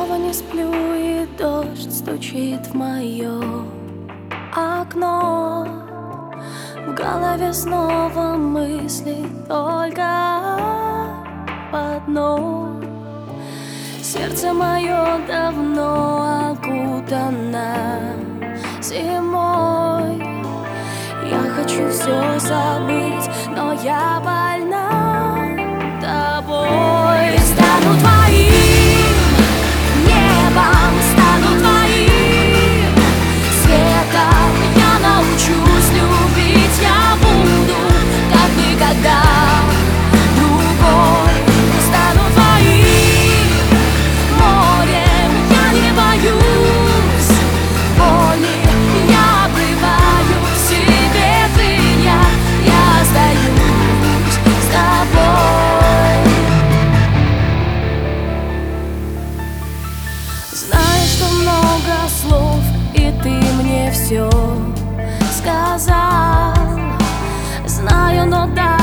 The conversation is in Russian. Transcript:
снова не сплю, и дождь стучит в мое окно. В голове снова мысли только об одном. Сердце мое давно окутано зимой. Я хочу все забыть, но я больна тобой. Стану твоим небом, стану твоим светом. Я научусь любить, я буду как никогда другой. Стану твоим морем, я не боюсь боли. Я обрываю в себе крылья, я остаюсь с тобой. Знаю, что много слов, и ты мне все сказал. Знаю, но да.